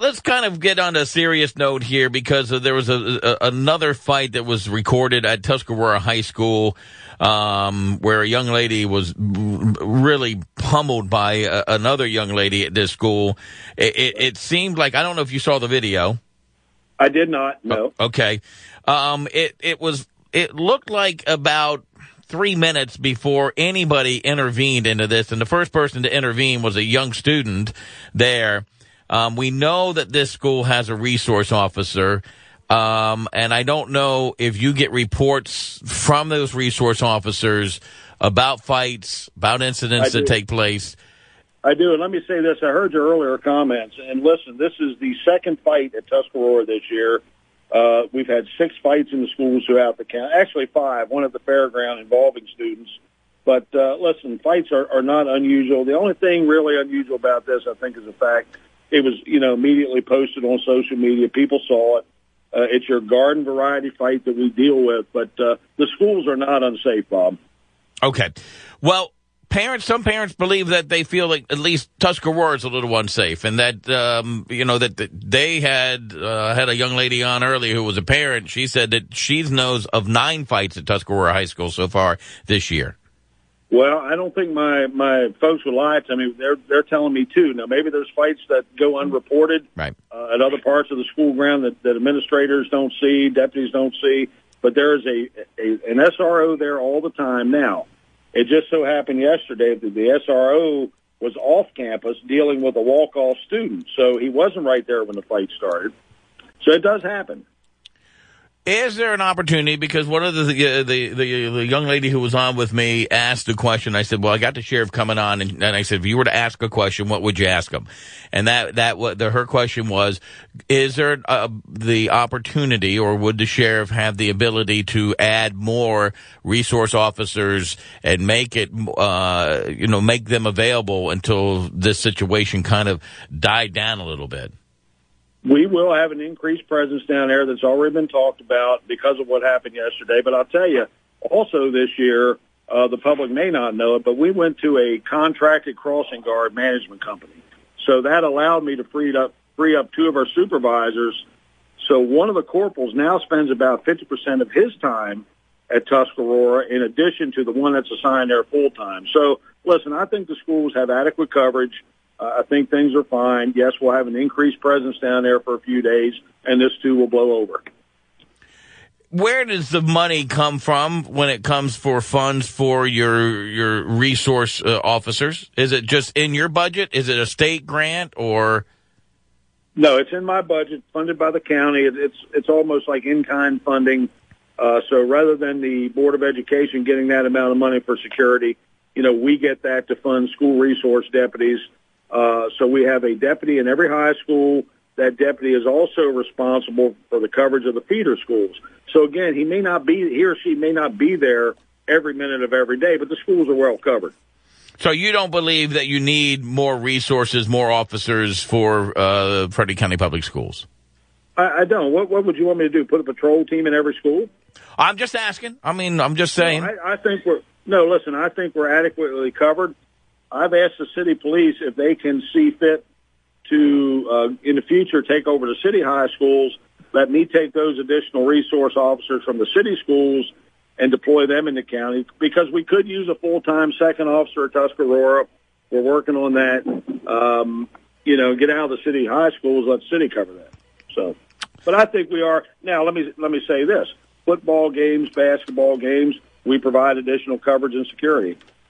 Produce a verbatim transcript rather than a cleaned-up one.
let's kind of get on a serious note here because there was a, a, another fight that was recorded at Tuscarora High School um, where a young lady was really pummeled by a, another young lady at this school. It, it, it seemed like, I don't know if you saw the video. I did not, no. Oh, okay. Um, it, it was, it looked like about three minutes before anybody intervened into this, and the first person to intervene was a young student there. Um, we know that this school has a resource officer, um, and I don't know if you get reports from those resource officers about fights, about incidents that take place. I do, and let me say this. I heard your earlier comments, and listen, this is the second fight at Tuscarora this year. Uh, we've had six fights in the schools throughout the county, actually five, one at the fairground involving students. But uh, listen, fights are, are not unusual. The only thing really unusual about this, I think, is the fact it was, you know, immediately posted on social media. People saw it. Uh, it's your garden variety fight that we deal with, but uh, the schools are not unsafe, Bob. Okay. Well, parents, some parents believe that they feel like at least Tuscarora is a little unsafe, and that um, you know that, that they had uh, had a young lady on earlier who was a parent. She said that she knows of nine fights at Tuscarora High School so far this year. Well, I don't think my, my folks would lie to me. They're they're telling me two. Now, maybe there's fights that go unreported right. uh, at other parts of the school ground that, that administrators don't see, deputies don't see. But there is a, a an S R O there all the time now. It just so happened yesterday that the S R O was off campus dealing with a walk-off student, so he wasn't right there when the fight started. So it does happen. Is there an opportunity, because one of the, the the the young lady who was on with me asked a question. I said, well, I got the sheriff coming on, and, and I said, if you were to ask a question, what would you ask him? And that that what the, her question was, is there uh, the opportunity, or would the sheriff have the ability to add more resource officers and make it, uh, you know, make them available until this situation kind of died down a little bit? We will have an increased presence down there that's already been talked about because of what happened yesterday. But I'll tell you, also this year, uh, the public may not know it, but we went to a contracted crossing guard management company. So that allowed me to free up, free up two of our supervisors. So one of the corporals now spends about fifty percent of his time at Tuscarora in addition to the one that's assigned there full time. So, listen, I think the schools have adequate coverage. Uh, I think things are fine. Yes, we'll have an increased presence down there for a few days, and this too will blow over. Where does the money come from when it comes for funds for your your resource uh, officers? Is it just in your budget? Is it a state grant or? No, it's in my budget, funded by the county. It, it's it's almost like in-kind funding. Uh, so rather than the Board of Education getting that amount of money for security, you know, we get that to fund school resource deputies. Uh, so we have a deputy in every high school. That deputy is also responsible for the coverage of the feeder schools. So again, he may not be, he or she may not be there every minute of every day, but the schools are well covered. So you don't believe that you need more resources, more officers for uh, Frederick County Public Schools? I, I don't. What, what would you want me to do? Put a patrol team in every school? I'm just asking. I mean, I'm just saying. No, I, I think we're no. Listen, I think we're adequately covered. I've asked the city police if they can see fit to, uh, in the future, take over the city high schools. Let me take those additional resource officers from the city schools and deploy them in the county, because we could use a full-time second officer at Tuscarora. We're working on that. Um, you know, get out of the city high schools, let the city cover that. So, but I think we are now. Let me let me say this: football games, basketball games, we provide additional coverage and security.